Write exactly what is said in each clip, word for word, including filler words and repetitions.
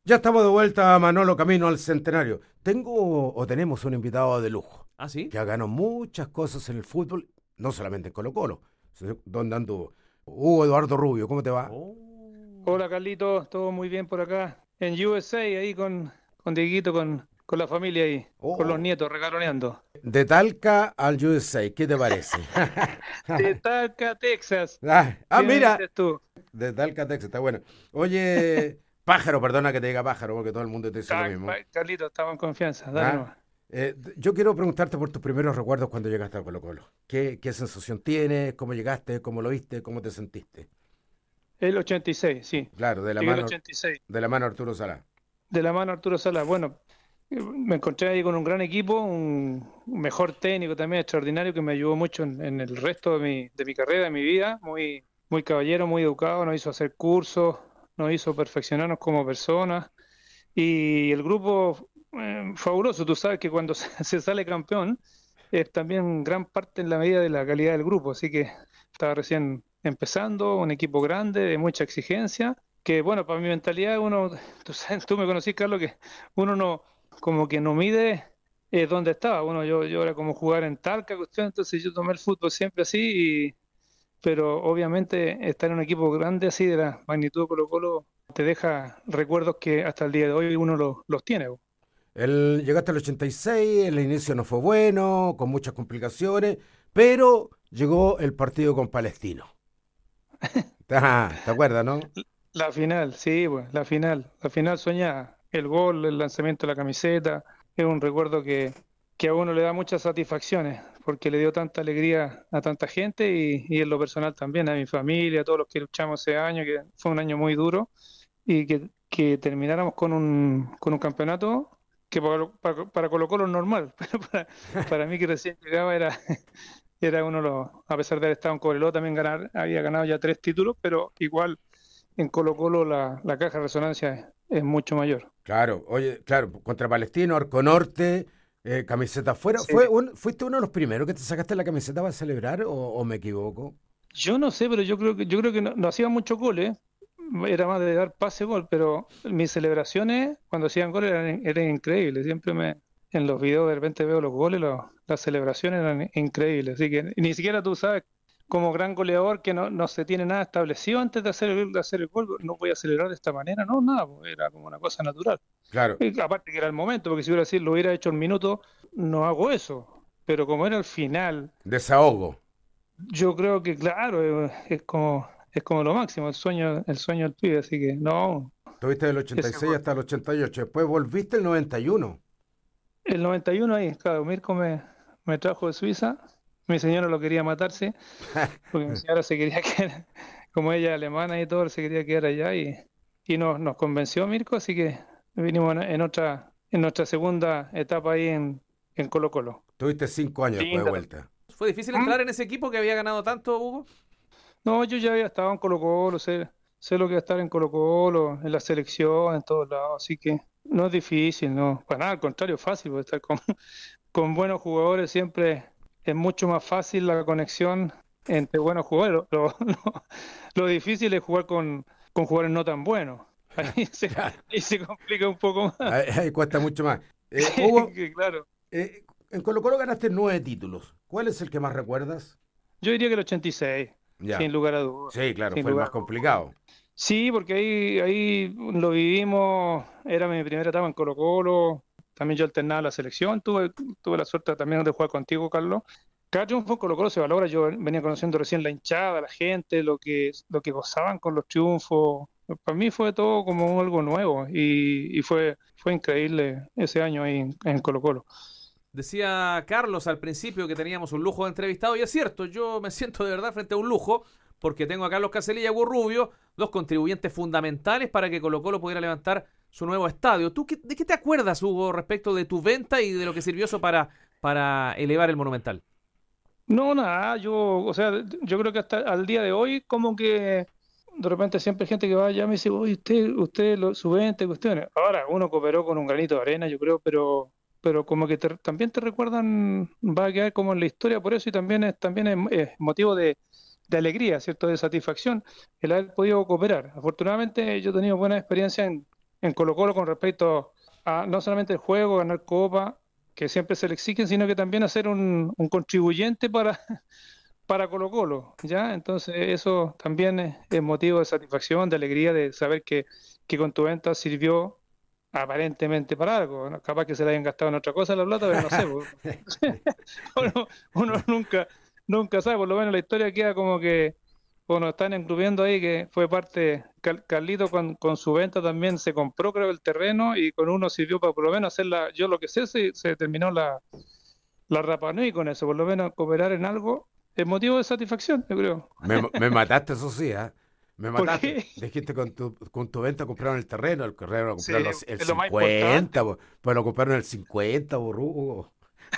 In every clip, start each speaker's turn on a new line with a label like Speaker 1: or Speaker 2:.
Speaker 1: Ya estamos de vuelta, Manolo, camino al centenario. Tengo o tenemos un invitado de lujo
Speaker 2: ¿Ah, sí?
Speaker 1: que ha ganado muchas cosas en el fútbol, no solamente en Colo-Colo. ¿Dónde anduvo? Hugo Eduardo Rubio, ¿cómo te va?
Speaker 2: Oh.
Speaker 3: Hola Carlitos, todo muy bien por acá. En U S A, ahí con, con Dieguito, con, con la familia ahí, con los
Speaker 1: Oh,
Speaker 3: nietos, regaloneando.
Speaker 1: de Talca al U S A, ¿qué te parece?
Speaker 3: De Talca, Texas.
Speaker 1: ah, ah,
Speaker 3: Bien me
Speaker 1: mira,
Speaker 3: dices tú.
Speaker 1: de Talca a Texas, está bueno. Oye, pájaro, perdona que te diga pájaro, porque todo el mundo te dice lo
Speaker 3: Ah,
Speaker 1: mismo.
Speaker 3: pa- Carlitos, estamos en confianza, dale
Speaker 1: ¿Ah?
Speaker 3: nomás.
Speaker 1: Eh, yo quiero preguntarte por tus primeros recuerdos cuando llegaste a Colo-Colo. ¿Qué, qué sensación tienes? ¿Cómo llegaste? ¿Cómo lo viste? ¿Cómo te sentiste?
Speaker 3: El ochenta y seis, sí.
Speaker 1: Claro, de la
Speaker 3: Llegué el
Speaker 1: mano,
Speaker 3: ochenta y seis.
Speaker 1: de la mano Arturo Salá.
Speaker 3: De la mano Arturo Salas. Bueno, eh, me encontré ahí con un gran equipo, un un mejor técnico también extraordinario que me ayudó mucho en, en el resto de mi, de mi carrera, de mi vida. Muy, muy caballero, muy educado, nos hizo hacer cursos, nos hizo perfeccionarnos como personas. Y el grupo, eh, fabuloso, tú sabes que cuando se, se sale campeón es también gran parte en la medida de la calidad del grupo, así que estaba recién empezando, un equipo grande, de mucha exigencia, que bueno, para mi mentalidad uno, tú sabes, tú me conocís, Carlos, que uno no, como que no mide eh, dónde estaba, uno, yo, yo era como jugar en Talca, cuestión, entonces yo tomé el fútbol siempre así, y, pero obviamente estar en un equipo grande así de la magnitud de Colo-Colo te deja recuerdos que hasta el día de hoy uno los, los tiene.
Speaker 1: El, llegaste al ochenta y seis, el inicio no fue bueno, con muchas complicaciones, pero llegó el partido con Palestino. Ah, ¿te acuerdas, no?
Speaker 3: La final, sí, pues, la final, la final soñada, el gol, el lanzamiento de la camiseta, es un recuerdo que, que a uno le da muchas satisfacciones, porque le dio tanta alegría a tanta gente y, y en lo personal también, a mi familia, a todos los que luchamos ese año, que fue un año muy duro, y que, que termináramos con un, con un campeonato que para, para, para Colo Colo es normal, pero para, para mí que recién llegaba era, era uno de los, a pesar de haber estado en Cobreloa, también ganar, había ganado ya tres títulos, pero igual en Colo-Colo la, la caja de resonancia es, es mucho mayor.
Speaker 1: Claro, oye, claro, contra Palestino, Arco Norte, eh, camiseta afuera.
Speaker 3: Sí.
Speaker 1: ¿Fue un, ¿Fuiste uno de los primeros que te sacaste la camiseta para celebrar o, o me equivoco?
Speaker 3: Yo no sé, pero yo creo que yo creo que no, no hacían muchos goles, era más de dar pase gol, pero mis celebraciones cuando hacían goles eran, eran increíbles. Siempre me en los videos de repente veo los goles, los- las celebraciones eran increíbles. Así que ni siquiera tú sabes, como gran goleador que no, no se tiene nada establecido antes de hacer el, de hacer el gol, no voy a celebrar de esta manera, no, nada, pues, era como una cosa natural.
Speaker 1: Claro,
Speaker 3: Y aparte que era el momento, porque si hubiera sido, lo hubiera hecho en minuto, no hago eso. Pero como era el final,
Speaker 1: desahogo.
Speaker 3: yo creo que claro, eh, es como, es como lo máximo, el sueño, el sueño del pibe, así que no,
Speaker 1: Tuviste del ochenta y
Speaker 3: ese
Speaker 1: seis
Speaker 3: gol.
Speaker 1: hasta el ochenta y ocho, después volviste el noventa y uno.
Speaker 3: El noventa y uno ahí, claro, Mirko me, me trajo de Suiza, mi señora lo quería matarse, porque mi señora se quería quedar, como ella es alemana y todo, se quería quedar allá y, y nos, nos convenció Mirko, así que vinimos en, en otra, en nuestra segunda etapa ahí en, en Colo Colo.
Speaker 1: Tuviste cinco años después de
Speaker 3: Linda.
Speaker 1: vuelta.
Speaker 2: ¿Fue difícil entrar en ese equipo que había ganado tanto, Hugo?
Speaker 3: No, yo ya había estado en Colo-Colo, sé, sé lo que es estar en Colo-Colo, en la selección, en todos lados, así que no es difícil, no, para nada, al contrario, es fácil, porque estar con, con buenos jugadores siempre es mucho más fácil la conexión entre buenos jugadores. Lo, lo- lo difícil es jugar con, con jugadores no tan buenos. Ahí se,
Speaker 1: Claro,
Speaker 3: ahí se complica un poco más.
Speaker 1: ahí, ahí cuesta mucho más. Eh, Hugo,
Speaker 3: Que claro,
Speaker 1: eh, en Colo Colo ganaste nueve títulos. ¿Cuál es el que más recuerdas?
Speaker 3: yo diría que el ochenta y seis,
Speaker 1: Ya,
Speaker 3: sin lugar a dudas,
Speaker 1: sí, claro,
Speaker 3: sin
Speaker 1: fue el
Speaker 3: lugar
Speaker 1: más
Speaker 3: a dudas.
Speaker 1: complicado.
Speaker 3: Sí, porque ahí, ahí lo vivimos, era mi primera etapa en Colo-Colo, también yo alternaba la selección, tuve, tuve la suerte también de jugar contigo, Carlos. Cada triunfo en Colo-Colo se valora, yo venía conociendo recién la hinchada, la gente, lo que, lo que gozaban con los triunfos. Para mí fue todo como algo nuevo y, y fue, fue increíble ese año ahí en, en Colo-Colo.
Speaker 2: Decía Carlos al principio que teníamos un lujo de entrevistado, y es cierto, yo me siento de verdad frente a un lujo, porque tengo a Carlos Caselli y a Hugo Rubio, dos contribuyentes fundamentales para que Colo Colo pudiera levantar su nuevo estadio. ¿Tú qué, de qué te acuerdas, Hugo, respecto de tu venta y de lo que sirvió eso para, para elevar el Monumental?
Speaker 3: No, nada, yo, o sea, yo creo que hasta al día de hoy, como que de repente siempre hay gente que va allá y me dice, oye, usted, usted, lo, su venta, cuestiones. Ahora, uno cooperó con un granito de arena, yo creo, pero, pero como que te- también te recuerdan, va a quedar como en la historia por eso y también es, también es, es motivo de, de alegría, ¿cierto? De satisfacción el haber podido cooperar. Afortunadamente yo he tenido buena experiencia en Colo-Colo con respecto a no solamente el juego, ganar copa, que siempre se le exigen, sino que también a ser un, un contribuyente para, para Colo-Colo, ¿ya? Entonces eso también es, es motivo de satisfacción, de alegría, de saber que, que con tu venta sirvió aparentemente para algo, ¿no? Capaz que se la hayan gastado en otra cosa la plata, pero no sé, pues. uno, uno nunca, nunca sabe, por lo menos la historia queda como que, bueno, están engrupiendo ahí que fue parte, Cal- Carlito con, con su venta también se compró, creo, el terreno y con uno sirvió para por lo menos hacer la, yo lo que sé, se, se terminó la, la Rapa Nui con eso, por lo menos cooperar en algo es motivo de satisfacción, yo creo.
Speaker 1: Me, me mataste, eso sí, ¿ah? Me
Speaker 3: ¿Por
Speaker 1: mataste.
Speaker 3: qué?
Speaker 1: Dijiste con tu, con tu venta compraron el terreno, el terreno lo
Speaker 3: Sí,
Speaker 1: compraron los- el
Speaker 3: es lo más importante.
Speaker 1: cincuenta, po, pues lo compraron el cincuenta, burro.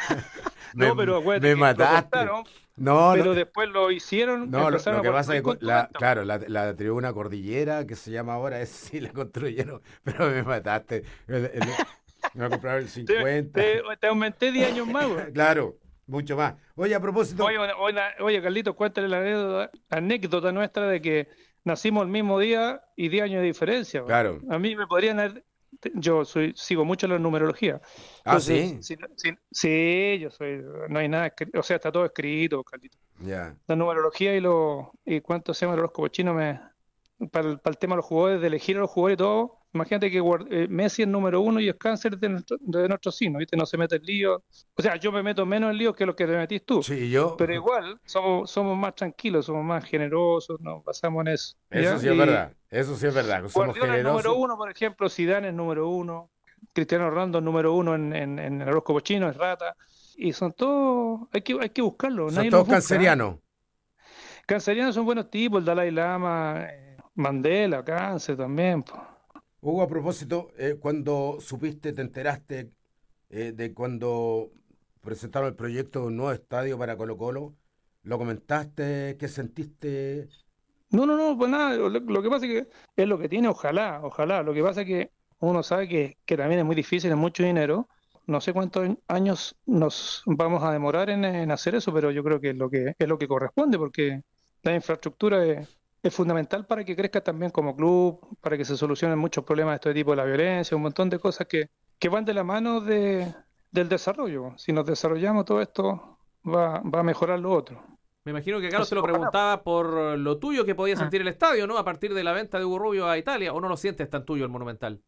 Speaker 1: Me,
Speaker 3: No, pero acuérdate
Speaker 1: me
Speaker 3: que lo
Speaker 1: mataste.
Speaker 3: compraron,
Speaker 1: No, no,
Speaker 3: pero después lo hicieron,
Speaker 1: no, lo,
Speaker 3: empezaron
Speaker 1: lo
Speaker 3: a
Speaker 1: que pasa es
Speaker 3: construir
Speaker 1: que, co-
Speaker 3: con tu
Speaker 1: la,
Speaker 3: venta.
Speaker 1: claro, la, la tribuna cordillera, que se llama ahora, es sí la construyeron, pero me mataste. El- el- me compraron el
Speaker 3: Te,
Speaker 1: cincuenta.
Speaker 3: te, te aumenté diez años más, güey.
Speaker 1: Claro, mucho más. Oye, a propósito,
Speaker 3: Oye, oye, oye, Carlito, cuéntale la anécdota, anécdota nuestra de que nacimos el mismo día y diez años de diferencia, güey.
Speaker 1: claro.
Speaker 3: A mí me podrían haber, yo soy, sigo mucho la numerología.
Speaker 1: Ah,
Speaker 3: Entonces,
Speaker 1: sí,
Speaker 3: si, si- sí, yo soy, no hay nada, escri- o sea, está todo escrito, Carlito.
Speaker 1: ya.
Speaker 3: La numerología y lo y cuánto se llama el horóscopo chino me para el, para el tema de los jugadores, de elegir a los jugadores y todo. Imagínate que Guard- eh, Messi es número uno y es cáncer de nuestro, de nuestro signo, ¿viste? No se mete en lío. O sea, yo me meto menos en líos que los que te metís tú.
Speaker 1: Sí, yo,
Speaker 3: Pero igual somos, somos más tranquilos, somos más generosos, nos basamos en eso.
Speaker 1: eso
Speaker 3: ¿Ya?
Speaker 1: sí es
Speaker 3: Y
Speaker 1: verdad, eso sí es verdad, que somos
Speaker 3: Guardiola es número
Speaker 1: generosos.
Speaker 3: uno, por ejemplo, Zidane es número uno, Cristiano Ronaldo es número uno en, en, en el horóscopo chino, es rata. Y son todos, hay que, hay que buscarlo,
Speaker 1: Son
Speaker 3: nadie
Speaker 1: todos
Speaker 3: los busca. ¿Eh?
Speaker 1: cancerianos.
Speaker 3: Cancerianos son buenos tipos, el Dalai Lama, eh, Mandela, Cáncer también, po.
Speaker 1: Hugo, a propósito, eh, cuando supiste, te enteraste eh, de cuando presentaron el proyecto de un nuevo estadio para Colo-Colo, ¿lo comentaste? ¿Qué sentiste?
Speaker 3: No, no, no, pues nada, lo, lo que pasa es que es lo que tiene, ojalá, ojalá. Lo que pasa es que uno sabe que, que también es muy difícil, es mucho dinero. No sé cuántos años nos vamos a demorar en, en hacer eso, pero yo creo que es lo que es lo que corresponde, porque la infraestructura es, es fundamental para que crezca también como club, para que se solucionen muchos problemas de este tipo de la violencia, un montón de cosas que, que van de la mano de, del desarrollo. Si nos desarrollamos todo esto, va, va a mejorar lo otro.
Speaker 2: Me imagino que Carlos te
Speaker 3: Entonces,
Speaker 2: lo
Speaker 3: ojalá.
Speaker 2: preguntaba por lo tuyo que podía
Speaker 3: Ah.
Speaker 2: sentir el estadio, ¿no? A partir de la venta de Hugo Rubio a Italia, ¿o no lo sientes tan tuyo el Monumental?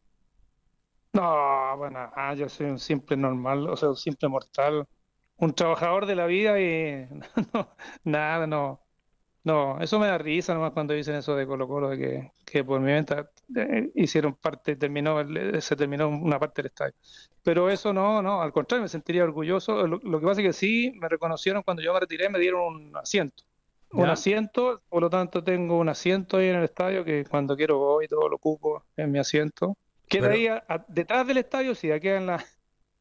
Speaker 3: No, bueno, ah, yo soy un simple normal, o sea, un simple mortal, un trabajador de la vida y no, nada, no, no, eso me da risa nomás cuando dicen eso de Colo Colo, de que, que por mi venta eh, hicieron parte, terminó, el- se terminó una parte del estadio. Pero eso no, no, al contrario, me sentiría orgulloso. Lo, lo que pasa es que sí, me reconocieron cuando yo me retiré, me dieron un asiento. Un
Speaker 2: ¿Ya?
Speaker 3: asiento, por lo tanto tengo un asiento ahí en el estadio que cuando quiero voy, todo lo ocupo en mi asiento. Queda
Speaker 1: Pero,
Speaker 3: ahí a- a- detrás del estadio, sí, queda en la...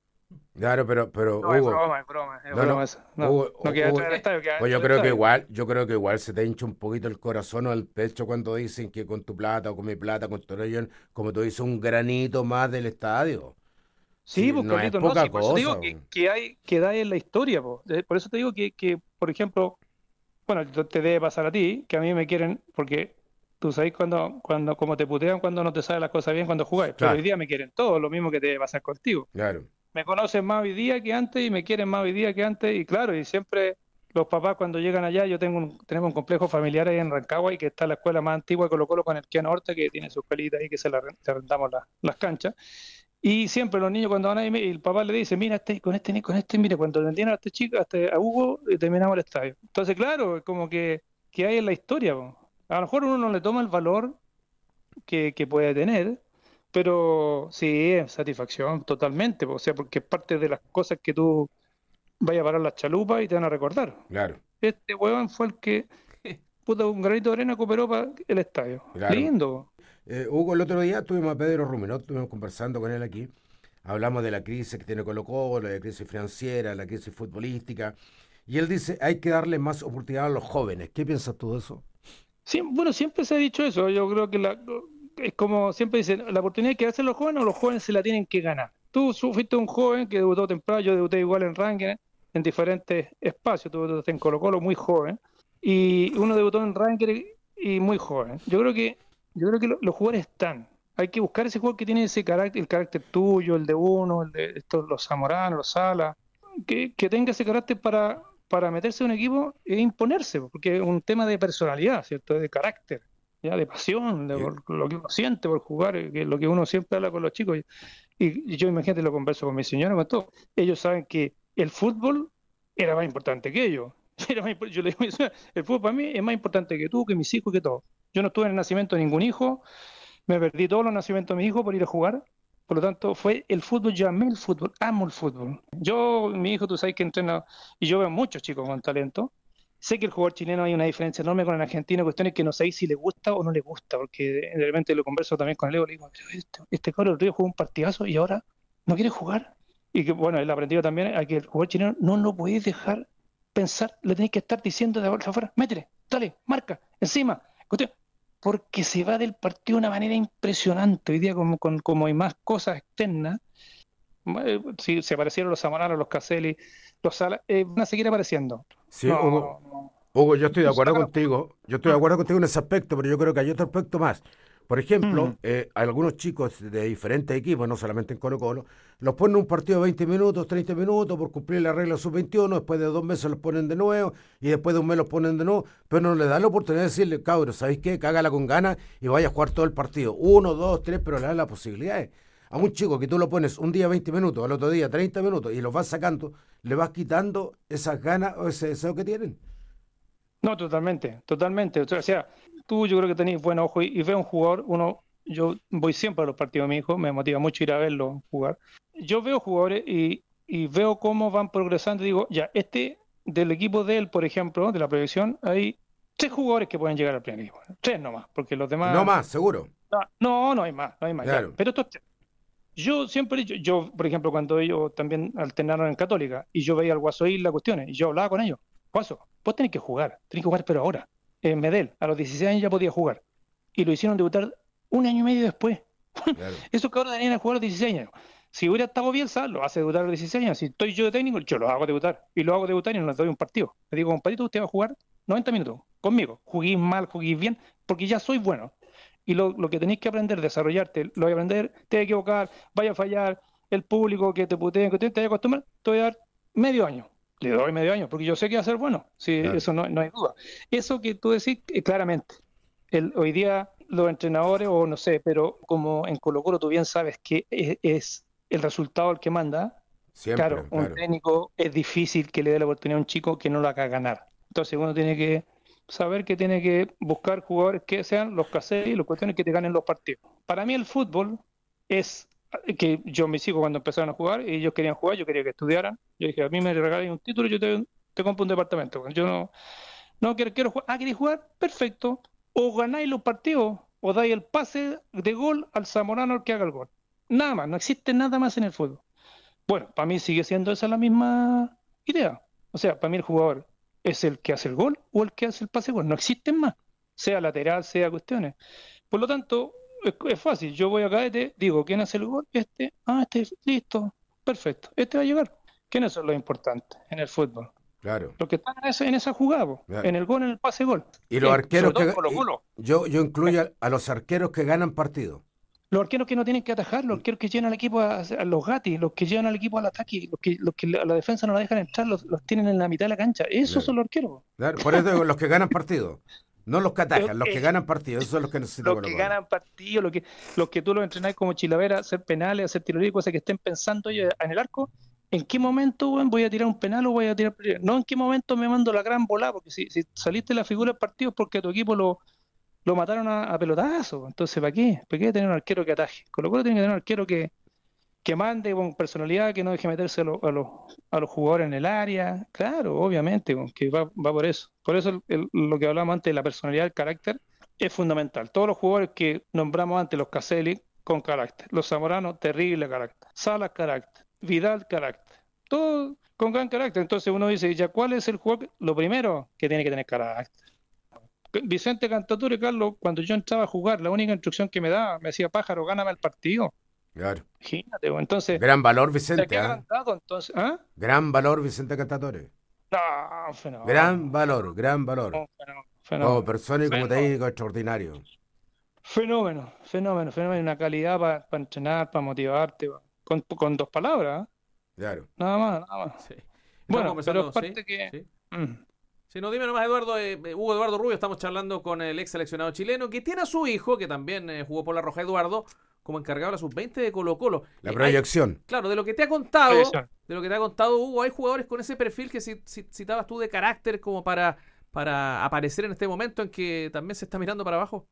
Speaker 1: claro, pero, pero
Speaker 3: No, es
Speaker 1: Hugo,
Speaker 3: broma, es broma, es
Speaker 1: no,
Speaker 3: broma
Speaker 1: no,
Speaker 3: eso. No,
Speaker 1: Hugo,
Speaker 3: no queda
Speaker 1: Hugo,
Speaker 3: detrás del estadio, queda
Speaker 1: pues
Speaker 3: dentro
Speaker 1: yo
Speaker 3: del
Speaker 1: creo que
Speaker 3: estadio.
Speaker 1: igual, yo creo que igual se te hincha un poquito el corazón o el pecho cuando dicen que con tu plata o con mi plata, con tu relleno, como tú dices, un granito más del estadio.
Speaker 3: Sí,
Speaker 1: Sí,
Speaker 3: pues
Speaker 1: no es
Speaker 3: Carlito, no,
Speaker 1: poca
Speaker 3: sí, por eso te
Speaker 1: cosa.
Speaker 3: digo que, que hay, que da en la historia, po. Eh, Por eso te digo que, que, por ejemplo, bueno, te te debe pasar a ti, que a mí me quieren, porque tú sabes cuando, cuando, como te putean cuando no te salen las cosas bien cuando jugáis, pero hoy
Speaker 1: Claro,
Speaker 3: día me quieren todos, lo mismo que te debe pasar contigo.
Speaker 1: claro,
Speaker 3: Me conocen más hoy día que antes y me quieren más hoy día que antes, y claro, y siempre los papás cuando llegan allá, yo tengo un, tenemos un complejo familiar ahí en Rancagua y que está la escuela más antigua de Colo Colo con el Kiano Horta, que tiene su escuelita ahí que se la, re- le rentamos la- las canchas. Y siempre los niños cuando van ahí, me- el papá le dice, mira, este, con este, con este, mire, cuando vendieron a este chico, a, este, a Hugo, eh, terminamos el estadio. Entonces, claro, es como que, que hay en la historia, po. A lo mejor uno no le toma el valor que, que puede tener, pero sí, es satisfacción totalmente, po. O sea, porque es parte de las cosas que tú vayas a parar las chalupas y te van a recordar.
Speaker 1: claro,
Speaker 3: Este huevón fue el que, puta, un granito de arena cooperó para el estadio.
Speaker 1: claro.
Speaker 3: Lindo, po.
Speaker 1: Eh, Hugo, el otro día tuvimos a Pedro Rumino, estuvimos conversando con él aquí. Hablamos de la crisis que tiene Colo-Colo, la crisis financiera, la crisis futbolística. Y él dice, hay que darle más oportunidad a los jóvenes. ¿Qué piensas tú de eso?
Speaker 3: Sí, bueno, siempre se ha dicho eso. Yo creo que la, es como siempre dicen, la oportunidad hay que darse a los jóvenes o los jóvenes se la tienen que ganar. Tú su- fuiste un joven que debutó temprano, yo debuté igual en ranking, en diferentes espacios. Tú debutaste en Colo-Colo muy joven y uno debutó en ranking y muy joven. Yo creo que, yo creo que lo- los jugadores están. Hay que buscar ese jugador que tiene ese carácter, el carácter tuyo, el de uno, el de estos, los Zamoranos, los Salas, que, que tenga ese carácter para, para meterse en un equipo e imponerse, porque es un tema de personalidad, ¿cierto? De carácter, ya de pasión, de por lo que uno siente por jugar, que es lo que uno siempre habla con los chicos. Y, y yo, imagínate, lo converso con mi señora, con todo. Ellos saben que el fútbol era más importante que ellos. Era más, yo le digo, el fútbol para mí es más importante que tú, que mis hijos, que todo. Yo no estuve en el nacimiento de ningún hijo, me perdí todos los nacimientos de mis hijos por ir a jugar. Por lo tanto, fue el fútbol, yo amé el fútbol, amo el fútbol. Yo, mi hijo, tú sabes que entrena, y yo veo muchos chicos con talento. Sé que el jugador chileno hay una diferencia enorme con el argentino, cuestiones que no sé si le gusta o no le gusta, porque de repente lo converso también con el Leo, le digo, pero este, este cabrón el Río jugó un partidazo y ahora no quiere jugar. Y que bueno, él ha aprendido también a que el jugador chileno no lo podéis dejar pensar, le tenéis que estar diciendo de afuera, métele, dale, marca, encima, cuestión, porque se va del partido de una manera impresionante. Hoy día, como, con, como hay más cosas externas, eh, si se aparecieron los Zamoranos, los Caselli, los Salas, eh, van a seguir apareciendo.
Speaker 1: Sí,
Speaker 3: No,
Speaker 1: Hugo,
Speaker 3: no, no.
Speaker 1: Hugo, yo estoy de
Speaker 3: No
Speaker 1: acuerdo
Speaker 3: saca-
Speaker 1: contigo, yo estoy de acuerdo contigo en ese aspecto, pero yo creo que hay otro aspecto más. Por
Speaker 3: Mm,
Speaker 1: ejemplo, eh, algunos chicos de diferentes equipos, no solamente en Colo-Colo, los ponen un partido de veinte minutos, treinta minutos por cumplir la regla sub veintiuno, después de dos meses los ponen de nuevo y después de un mes los ponen de nuevo, pero no le dan la oportunidad de decirle, cabros, ¿sabéis qué? Cágala con ganas y vaya a jugar todo el partido. Uno, dos, tres, pero le dan las posibilidades. A un chico que tú lo pones un día veinte minutos, al otro día treinta minutos y los vas sacando, le vas quitando esas ganas o ese deseo que tienen.
Speaker 3: no, totalmente, totalmente. O sea, tú yo creo que tenés buen ojo y, y veo un jugador, uno, yo voy siempre a los partidos de mi hijo, me motiva mucho ir a verlo jugar. Yo veo jugadores y, y veo cómo van progresando y digo, ya, este del equipo de él, por ejemplo, de la previsión, hay tres jugadores que pueden llegar al primer equipo. Tres nomás, porque los
Speaker 1: No
Speaker 3: demás,
Speaker 1: más, seguro.
Speaker 3: no, no, no hay más, no hay más, ya.
Speaker 1: Claro.
Speaker 3: Pero estos tres. Yo siempre he dicho, yo, por ejemplo, cuando ellos también alternaron en Católica y yo veía al Guaso Isla cuestiones y yo hablaba con ellos, Guaso, vos tenés que jugar, tenés que jugar, pero ahora. En Medel, a los dieciséis años ya podía jugar y lo hicieron debutar un año y medio después.
Speaker 1: Claro.
Speaker 3: Esos cabros tenían a jugar a los dieciséis años. Si hubiera estado Bielsa, lo hace debutar a los dieciséis años. Si estoy yo de técnico, yo lo hago debutar. Y lo hago debutar y no les doy un partido. Le digo, compadrito, usted va a jugar noventa minutos conmigo. Juguís mal, juguís bien, porque ya soy bueno. Y lo, lo que tenéis que aprender, desarrollarte, lo voy a aprender, te voy a equivocar, vaya a fallar, el público que te putea, que te, te vaya a acostumbrar, te voy a dar medio año. Le doy medio año, porque yo sé que va a ser bueno. Sí,
Speaker 1: Claro.
Speaker 3: eso no, no hay duda. Eso que tú decís, eh, claramente. El, hoy día los entrenadores, o no sé, pero como en Colo-Colo tú bien sabes que es, es el resultado el que manda, claro,
Speaker 1: Siempre,
Speaker 3: un
Speaker 1: claro.
Speaker 3: técnico es difícil que le dé la oportunidad a un chico que no lo haga ganar. Entonces uno tiene que saber que tiene que buscar jugadores que sean los Caselli y los cuestiones que te ganen los partidos. Para mí el fútbol es que yo, mis hijos cuando empezaron a jugar y ellos querían jugar, yo quería que estudiaran. Yo dije, a mí me regalen un título, yo te, te compro un departamento. Yo no, no quiero, quiero jugar. Ah, ¿queréis jugar? Perfecto. O ganáis los partidos o dais el pase de gol al zamorano al que haga el gol. Nada más, no existe nada más en el fútbol. Bueno, para mí sigue siendo esa la misma idea. O sea, para mí el jugador es el que hace el gol o el que hace el pase gol. No existen más, sea lateral, sea cuestiones. Por lo tanto, es, es fácil. Yo voy a cadete, digo, ¿quién hace el gol? Este, ah, este, listo, perfecto. Este va a llegar. ¿Quiénes son los importantes en el fútbol?
Speaker 1: Claro.
Speaker 3: Los que están en esa, en esa jugada, po,
Speaker 1: Claro.
Speaker 3: en el gol, en el pase gol.
Speaker 1: Y los
Speaker 3: Eh,
Speaker 1: arqueros
Speaker 3: sobre todo
Speaker 1: que
Speaker 3: en Colo
Speaker 1: y
Speaker 3: Colo.
Speaker 1: yo yo incluyo a, a los arqueros que ganan partidos.
Speaker 3: Los arqueros que no tienen que atajar, los arqueros que llevan al equipo a, a los gatis, los que llevan al equipo al ataque, los que, los que a la defensa no la dejan entrar, los, los tienen en la mitad de la cancha. Esos
Speaker 1: Claro.
Speaker 3: son los arqueros.
Speaker 1: Claro. Por eso digo, los que ganan partidos, no los que atajan, los que
Speaker 3: Eh,
Speaker 1: ganan partidos, esos son los que necesita
Speaker 3: los
Speaker 1: Colo
Speaker 3: que
Speaker 1: Colo.
Speaker 3: ganan partidos, los que, los que tú los entrenás como Chilavera, hacer penales, hacer tiro libre, cosas que estén pensando ellos en el arco. ¿En qué momento, weón, voy a tirar un penal o voy a tirar? No, ¿en qué momento me mando la gran volada? Porque si, si saliste de la figura del partido es porque a tu equipo lo, lo mataron a, a pelotazo. Entonces, ¿para qué? ¿Para qué tener un arquero que ataje? Con lo cual tiene que tener un arquero que, que mande con personalidad, que no deje meterse a, lo- a los, a los jugadores en el área. Claro, obviamente, weón, que va, va por eso. Por eso el- el- lo que hablábamos antes de la personalidad, el carácter, es fundamental. Todos los jugadores que nombramos antes, los Caselli, con carácter. Los Zamoranos, terrible carácter. Salas, carácter. Vidal, carácter. Todo con gran carácter. Entonces uno dice, ¿ya cuál es el jugador? Lo primero, que tiene que tener carácter. Vicente Cantatore, Carlos, cuando yo entraba a jugar, la única instrucción que me daba, me decía, pájaro, gáname el partido.
Speaker 1: Claro.
Speaker 3: Imagínate, weón. Entonces,
Speaker 1: Gran valor,
Speaker 3: ¿de
Speaker 1: Vicente,
Speaker 3: qué
Speaker 1: ¿ah?
Speaker 3: agrandado entonces? ¿Ah?
Speaker 1: Gran valor, Vicente Cantatore.
Speaker 3: No, un fenómeno.
Speaker 1: Gran valor, gran valor.
Speaker 3: Un fenómeno,
Speaker 1: Como
Speaker 3: fenómeno.
Speaker 1: persona y como
Speaker 3: Fenómeno.
Speaker 1: técnico extraordinario.
Speaker 3: Fenómeno, fenómeno, fenómeno, una calidad para entrenar, para motivarte, pa- con, con dos palabras, ¿eh?
Speaker 1: Claro.
Speaker 3: Nada más, nada más.
Speaker 2: Sí. Estamos
Speaker 3: Bueno, pero es
Speaker 2: conversando, sí,
Speaker 3: parte que...
Speaker 2: sí.
Speaker 3: mm,
Speaker 2: Sí, no, dime nomás, Eduardo, eh, eh, Hugo Eduardo Rubio, estamos charlando con el ex seleccionado chileno, que tiene a su hijo, que también eh, jugó por la Roja, Eduardo, como encargado de la sub veinte de Colo Colo.
Speaker 1: La
Speaker 2: Eh, hay-
Speaker 1: proyección.
Speaker 2: claro, de lo que te ha contado,
Speaker 3: Proyección.
Speaker 2: de lo que te ha contado Hugo, hay jugadores con ese perfil que ci- ci- citabas tú de carácter como para, para aparecer en este momento en que también se está mirando para abajo.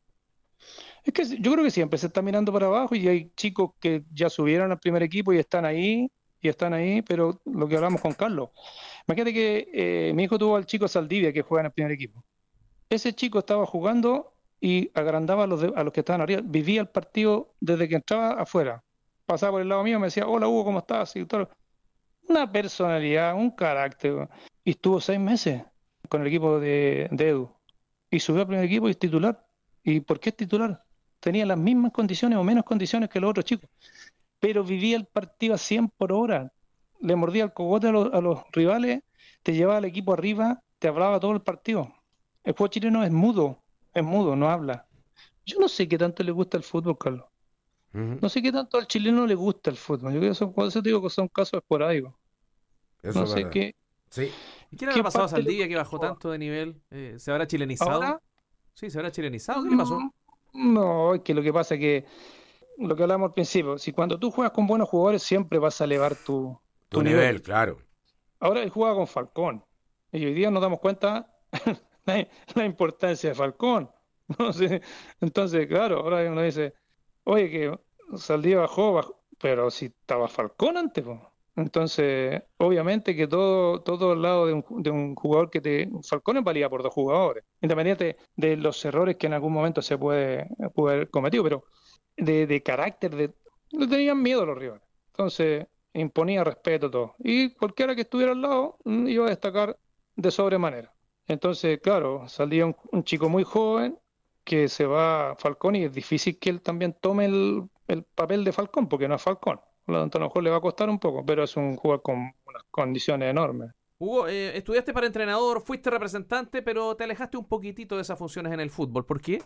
Speaker 3: Es que yo creo que siempre se está mirando para abajo y hay chicos que ya subieron al primer equipo y están ahí, y están ahí, pero lo que hablamos con Carlos. Imagínate que eh, mi hijo tuvo al chico Saldivia que juega en el primer equipo. Ese chico estaba jugando y agrandaba a los, de- a los que estaban arriba. Vivía el partido desde que entraba afuera. Pasaba por el lado mío y me decía, hola Hugo, ¿cómo estás? Y todo. Una personalidad, un carácter. Y estuvo seis meses con el equipo de, de Edu. Y subió al primer equipo y es titular. ¿Y por qué es titular? Tenía las mismas condiciones o menos condiciones que los otros chicos. Pero vivía el partido a cien por hora. Le mordía el cogote a los, a los rivales, te llevaba al equipo arriba, te hablaba todo el partido. El juego chileno es mudo, es mudo, no habla. Yo no sé qué tanto le gusta el fútbol, Carlos.
Speaker 1: Ujú.
Speaker 3: No sé qué tanto al chileno le gusta el fútbol. Yo creo que son, por eso te digo que son casos esporádicos.
Speaker 1: Eso
Speaker 3: No
Speaker 1: es
Speaker 3: sé
Speaker 1: verdad.
Speaker 3: qué,
Speaker 1: Sí.
Speaker 2: ¿Y qué le habrá
Speaker 3: qué
Speaker 2: pasado a
Speaker 3: parte le
Speaker 2: Saldivia que
Speaker 3: gusta al
Speaker 2: bajó
Speaker 3: jugador.
Speaker 2: tanto de nivel? Eh, ¿se habrá chilenizado?
Speaker 3: Ahora,
Speaker 2: Sí, se habrá chilenizado. ¿Qué le pasó?
Speaker 3: mm, no, es que lo que pasa es que lo que hablamos al principio, si cuando tú juegas con buenos jugadores siempre vas a elevar tu,
Speaker 1: Tu
Speaker 3: tu
Speaker 1: nivel,
Speaker 3: nivel.
Speaker 1: claro.
Speaker 3: Ahora él juega con Falcón. Y hoy día nos damos cuenta la, la importancia de Falcón. ¿No? Sí. Entonces, claro, ahora uno dice, oye, que Saldía bajó, bajó, pero si estaba Falcón antes, po. Entonces, obviamente que todo, todo el lado de un, de un jugador que te... Falcón es valía por dos jugadores, independiente de los errores que en algún momento se puede, puede haber cometido, pero de, de carácter, de, le tenían miedo a los rivales. Entonces, imponía respeto a todo. Y cualquiera que estuviera al lado mm, iba a destacar de sobremanera. Entonces, claro, salía un, un chico muy joven que se va a Falcón y es difícil que él también tome el, el papel de Falcón, porque no es Falcón. Por lo tanto, a lo mejor le va a costar un poco, pero es un jugador con unas condiciones enormes.
Speaker 2: Hugo, eh, estudiaste para entrenador, fuiste representante, pero te alejaste un poquitito de esas funciones en el fútbol. ¿Por qué?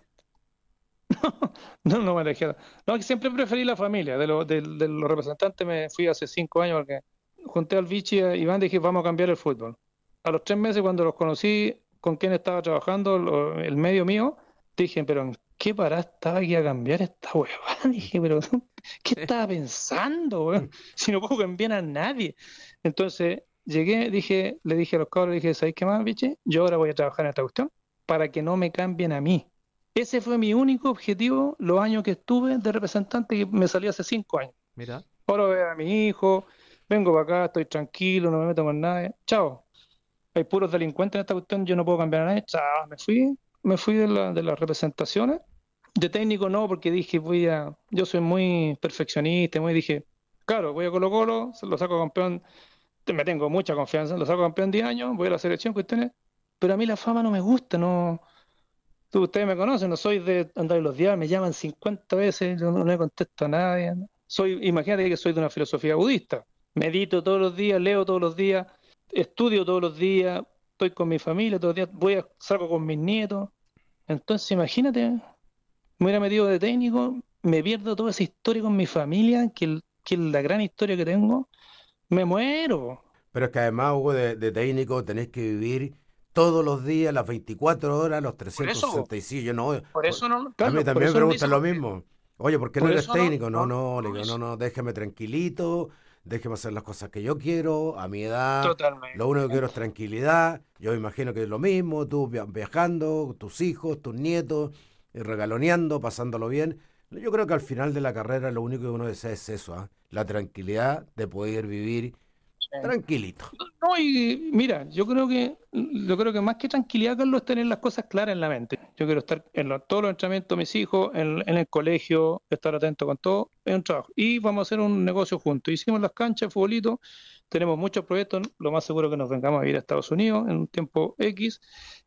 Speaker 3: No, no me alejé. No, que siempre preferí la familia. De, lo- de- de los representantes me fui hace cinco años porque junté al Vichy y a Iván y dije, vamos a cambiar el fútbol. A los tres meses, cuando los conocí, con quién estaba trabajando, lo- el medio mío, dije, pero ¿en qué parada estaba aquí a cambiar esta huevada? Dije, pero ¿qué estaba pensando, weón? Si no puedo cambiar a nadie. Entonces llegué, dije, le dije a los cabros, dije, ¿sabéis qué más, Vichy? Yo ahora voy a trabajar en esta cuestión para que no me cambien a mí. Ese fue mi único objetivo los años que estuve de representante, que me salí hace cinco años.
Speaker 2: Mira.
Speaker 3: Ahora veo a mi hijo, vengo para acá, estoy tranquilo, no me meto con nadie. Chao. Hay puros delincuentes en esta cuestión, yo no puedo cambiar a nadie. Chao, me fui, me fui de, la- de las representaciones. De técnico no, porque dije, voy a, yo soy muy perfeccionista, muy dije, claro, voy a Colo Colo, se lo saco campeón, me tengo mucha confianza, lo saco campeón diez años, voy a la selección, cuestiones, pero a mí la fama no me gusta, no. Tú, ustedes me conocen, no soy de andar en los días, me llaman cincuenta veces, yo no, no le contesto a nadie. ¿No? Soy, imagínate que soy de una filosofía budista. Medito todos los días, leo todos los días, estudio todos los días, estoy con mi familia todos los días, voy a, salgo con mis nietos. Entonces, imagínate, me hubiera metido de técnico, me pierdo toda esa historia con mi familia, que, el- que es la gran historia que tengo, me muero.
Speaker 1: Pero es que además, Hugo, de, de técnico tenés que vivir todos los días, las veinticuatro horas, los
Speaker 3: Por eso,
Speaker 1: trescientos sesenta y cinco. Yo no,
Speaker 3: por
Speaker 1: por-
Speaker 3: eso no,
Speaker 1: a mí
Speaker 3: Carlos, por
Speaker 1: también me
Speaker 3: eso no lo hice
Speaker 1: preguntan lo
Speaker 3: porque,
Speaker 1: mismo. Oye, ¿por qué no
Speaker 3: por
Speaker 1: eres
Speaker 3: eso no,
Speaker 1: técnico? No,
Speaker 3: no,
Speaker 1: no, le
Speaker 3: no lo
Speaker 1: digo, no,
Speaker 3: hice.
Speaker 1: no, déjeme tranquilito, déjeme hacer las cosas que yo quiero, a mi edad, lo único que quiero es
Speaker 3: Totalmente.
Speaker 1: tranquilidad. Yo me imagino que es lo mismo, tú via- viajando, tus hijos, tus nietos, eh, regaloneando, pasándolo bien. Yo creo que al final de la carrera lo único que uno desea es eso, ¿ah? La tranquilidad de poder vivir tranquilito.
Speaker 3: No, y mira, yo creo que yo creo que más que tranquilidad, Carlos, es tener las cosas claras en la mente. Yo quiero estar en lo- todos los entrenamientos de mis hijos, en, en el colegio, estar atento con todo, es un trabajo. Y vamos a hacer un negocio juntos. Hicimos las canchas, futbolito, tenemos muchos proyectos, lo más seguro que nos vengamos a ir a Estados Unidos en un tiempo X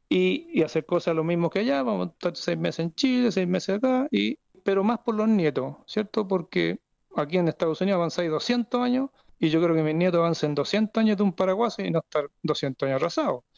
Speaker 3: y, y hacer cosas lo mismo que allá. Vamos a estar seis meses en Chile, seis meses acá, y, pero más por los nietos, ¿cierto? Porque aquí en Estados Unidos avanzáis doscientos años y yo creo que mis nietos avancen doscientos años de un paraguas y no estar doscientos años atrasados.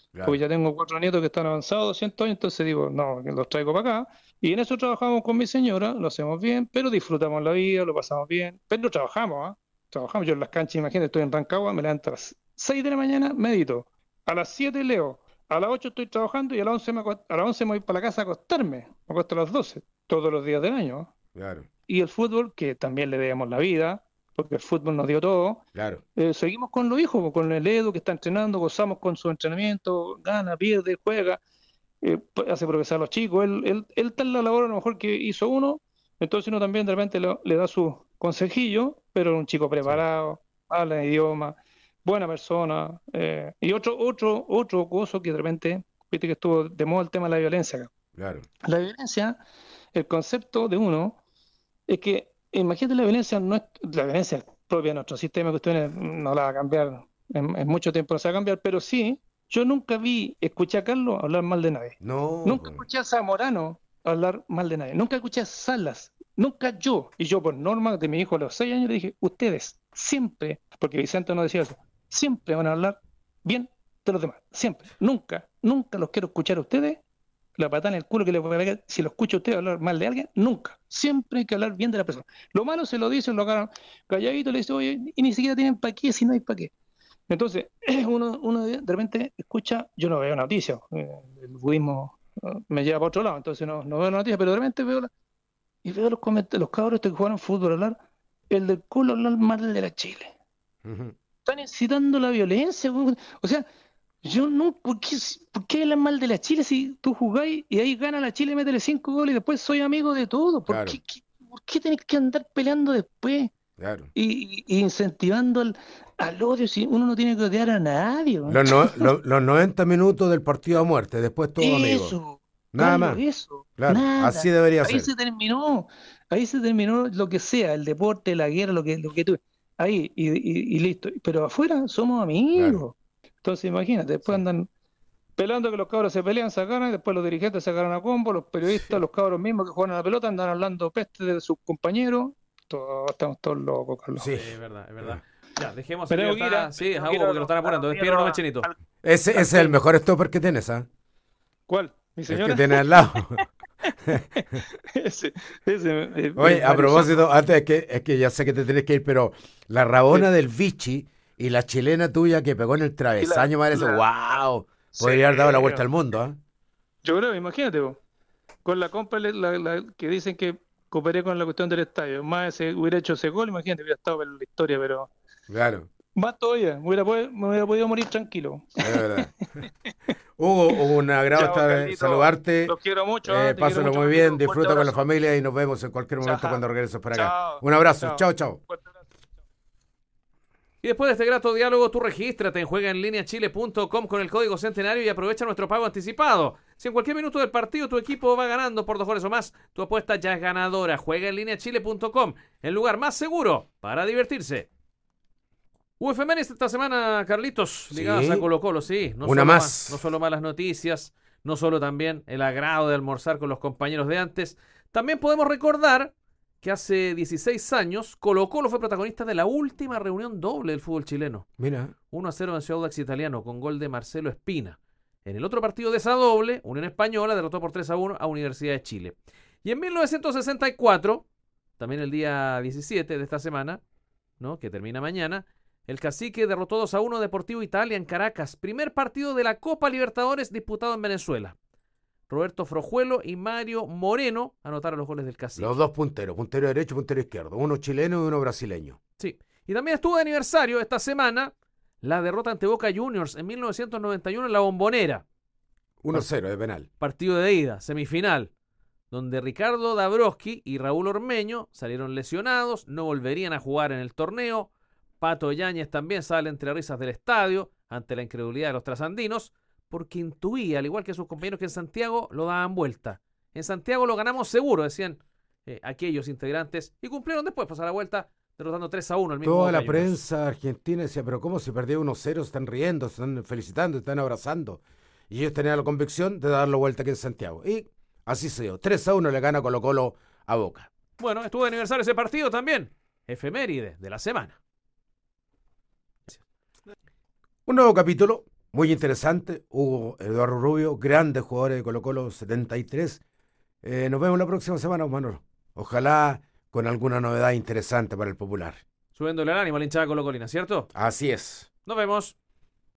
Speaker 1: Claro.
Speaker 3: Porque ya tengo cuatro nietos que están avanzados, doscientos años, entonces digo, no, que los traigo para acá. Y en eso trabajamos con mi señora, lo hacemos bien, pero disfrutamos la vida, lo pasamos bien, pero no trabajamos, ¿ah? Trabajamos, yo en las canchas, imagínate, estoy en Rancagua, me levanto a las seis de la mañana, medito, a las siete leo, a las ocho estoy trabajando y a las once me, acuest- a las once me voy para la casa a acostarme, me acuesto a las doce todos los días del año, ¿ah?
Speaker 1: Claro,
Speaker 3: Y el fútbol, que también le debemos la vida, porque el fútbol nos dio todo.
Speaker 1: claro.
Speaker 3: Eh, seguimos con los hijos, pues, con el Edu que está entrenando, gozamos con su entrenamiento, gana, pierde, juega, eh, p- hace progresar a los chicos. Él, él, él está en la labor a lo mejor que hizo uno, entonces uno también de repente le, le da su consejillo, pero un chico
Speaker 1: Sí,
Speaker 3: preparado, habla idioma, buena persona. eh, y otro, otro, otro gozo que de repente, viste que estuvo de moda el tema de la violencia acá.
Speaker 1: claro.
Speaker 3: La violencia, el concepto de uno es que, imagínate, la violencia no es, la violencia es propia de nuestro sistema, que ustedes no la va a cambiar en, en mucho tiempo, no se va a cambiar, pero sí, yo nunca vi, escuché a Carlos hablar mal de nadie.
Speaker 1: No,
Speaker 3: Nunca escuché a Zamorano hablar mal de nadie. Nunca escuché a Salas. Nunca yo. Y yo, por norma de mi hijo a los seis años, le dije, ustedes siempre, porque Vicente no decía eso, siempre van a hablar bien de los demás. Siempre. Nunca, nunca los quiero escuchar a ustedes la patada en el culo que le voy a pegar si lo escucha usted hablar mal de alguien, nunca. Siempre hay que hablar bien de la persona. Lo malo se lo dice, lo agarran calladito, le dice, oye, y ni siquiera tienen para qué si no hay para qué. Entonces, uno, uno de de repente escucha, yo no veo noticias, eh, el budismo eh, me lleva para otro lado, entonces no, no veo noticias, pero de repente veo la- y veo los comentarios, los cabros estos que jugaron fútbol hablar, el del culo hablar mal de la Chile.
Speaker 1: ujú,
Speaker 3: Están incitando la violencia, weón. O sea, yo no, ¿por qué, por qué hablan mal de la Chile si tú jugáis y ahí gana la Chile, métele cinco goles y después soy amigo de todo? ¿Por
Speaker 1: claro,
Speaker 3: qué, qué- por qué tenés que andar peleando después
Speaker 1: claro.
Speaker 3: y, y- y incentivando al, al odio si uno no tiene que odiar a nadie, weón?
Speaker 1: Los, no- lo- los noventa minutos del partido a muerte, después todo amigo.
Speaker 3: Eso,
Speaker 1: Nada
Speaker 3: Carlos,
Speaker 1: más.
Speaker 3: eso,
Speaker 1: Claro, así
Speaker 3: nada.
Speaker 1: debería
Speaker 3: Ahí
Speaker 1: ser.
Speaker 3: se terminó, ahí se terminó lo que sea, el deporte, la guerra, lo que, lo que tú. Ahí, y, y- y listo. Pero afuera somos
Speaker 1: Claro,
Speaker 3: amigos. Entonces imagínate, después
Speaker 1: sí.
Speaker 3: andan pelando que los cabros se pelean, se ganan, y después los dirigentes se agarran a combo, los periodistas,
Speaker 1: Sí.
Speaker 3: los cabros mismos que juegan a la pelota andan hablando peste de sus compañeros. Todos, estamos todos locos, Carlos.
Speaker 1: Sí.
Speaker 2: Sí, es verdad, es verdad. Ya, dejemos
Speaker 3: Me
Speaker 2: en
Speaker 3: tengo que ir
Speaker 2: libertad.
Speaker 3: a-
Speaker 2: Sí,
Speaker 3: tengo
Speaker 2: a
Speaker 3: que ir
Speaker 2: Hugo,
Speaker 3: a
Speaker 2: porque lo están
Speaker 3: los- a
Speaker 2: apurando.
Speaker 3: los
Speaker 2: Despídelo
Speaker 3: miedos
Speaker 2: nomás,
Speaker 3: a-
Speaker 2: Chenito.
Speaker 3: al-
Speaker 1: Ese, ese es el mejor stopper que tienes, ¿ah?
Speaker 3: ¿Cuál? ¿Mi
Speaker 1: El que
Speaker 3: señora?
Speaker 1: tienes al lado.
Speaker 3: Ese, ese, eh,
Speaker 1: Oye,
Speaker 3: eh,
Speaker 1: a
Speaker 3: Mario
Speaker 1: propósito,
Speaker 3: Soto.
Speaker 1: antes es que, es que ya sé que te tienes que ir, pero la
Speaker 3: Sí.
Speaker 1: Rabona del Vichy y la chilena tuya que pegó en el
Speaker 3: Y la,
Speaker 1: travesaño, madre, eso,
Speaker 3: la,
Speaker 1: wow.
Speaker 3: sí,
Speaker 1: Podría haber dado la vuelta al mundo, ¿ah?
Speaker 3: yo creo, imagínate, vos, con la compa la- la- la- que dicen que cooperé con la cuestión del estadio, más ese, hubiera hecho ese gol, imagínate, hubiera estado en la historia, pero
Speaker 1: Claro,
Speaker 3: más todavía, me hubiera, podido- me hubiera podido morir tranquilo.
Speaker 1: es verdad. Hugo, Hugo, un agrado
Speaker 3: Chao,
Speaker 1: estar,
Speaker 3: Carlito,
Speaker 1: saludarte.
Speaker 3: los quiero mucho,
Speaker 1: Eh,
Speaker 3: ah, te quiero
Speaker 1: pásalo
Speaker 3: mucho,
Speaker 1: muy
Speaker 3: Carlito,
Speaker 1: bien,
Speaker 3: un fuerte
Speaker 1: disfruta con la
Speaker 3: abrazo.
Speaker 1: familia y nos vemos en cualquier momento
Speaker 3: Chao,
Speaker 1: cuando regreses para acá.
Speaker 3: chao,
Speaker 1: Un abrazo,
Speaker 3: chao,
Speaker 1: chao, chao.
Speaker 3: fuerte abrazo.
Speaker 2: Y después de este grato diálogo, tú regístrate en juega en línea chile punto com con el código centenario y aprovecha nuestro pago anticipado. Si en cualquier minuto del partido tu equipo va ganando por dos goles o más, tu apuesta ya es ganadora. Juega en línea chile punto com, el lugar más seguro para divertirse. U F M esta semana, Carlitos, ligadas
Speaker 1: Sí.
Speaker 2: a Colo Colo, sí. No
Speaker 1: Una
Speaker 2: solo
Speaker 1: más.
Speaker 2: ma- no solo malas noticias, no solo también el agrado de almorzar con los compañeros de antes. También podemos recordar que hace dieciséis años Colo Colo fue protagonista de la última reunión doble del fútbol chileno.
Speaker 1: Mira,
Speaker 2: uno a cero venció a Audax Italiano con gol de Marcelo Espina. En el otro partido de esa doble, Unión Española derrotó por tres a uno a Universidad de Chile. Y en mil novecientos sesenta y cuatro, también el día diecisiete de esta semana, ¿no?, que termina mañana, el Cacique derrotó dos a uno a Deportivo Italia en Caracas, primer partido de la Copa Libertadores disputado en Venezuela. Roberto Frojuelo y Mario Moreno anotaron los goles del Cacique.
Speaker 1: los dos punteros, puntero derecho y puntero izquierdo, uno chileno y uno brasileño.
Speaker 2: Sí. Y también estuvo de aniversario esta semana la derrota ante Boca Juniors en mil novecientos noventa y uno en la Bombonera.
Speaker 1: uno cero de penal.
Speaker 2: Partido de ida, semifinal, donde Ricardo Dabrowski y Raúl Ormeño salieron lesionados, no volverían a jugar en el torneo. Pato Yáñez también sale entre risas del estadio ante la incredulidad de los trasandinos, porque intuía, al igual que sus compañeros, que en Santiago lo daban vuelta. En Santiago lo ganamos seguro, decían eh, aquellos integrantes, y cumplieron después, pasar la vuelta, derrotando tres a uno al mismo
Speaker 1: Toda
Speaker 2: Boca
Speaker 1: la
Speaker 2: Juniors.
Speaker 1: prensa argentina decía, pero ¿cómo se perdió uno cero? Se están riendo, se están felicitando, se están abrazando. Y ellos tenían la convicción de darlo vuelta aquí en Santiago. Y así se dio. tres a uno le gana Colo Colo a Boca.
Speaker 2: Bueno, estuvo de aniversario ese partido también. Efeméride de la semana.
Speaker 1: Un nuevo capítulo Muy interesante. Hugo Eduardo Rubio, grandes jugadores de Colo-Colo setenta y tres. Eh, nos vemos la próxima semana, Manolo. Ojalá con alguna novedad interesante para el popular.
Speaker 2: Subiéndole el ánimo a la hinchada colocolina, ¿cierto?
Speaker 1: Así es.
Speaker 2: Nos vemos.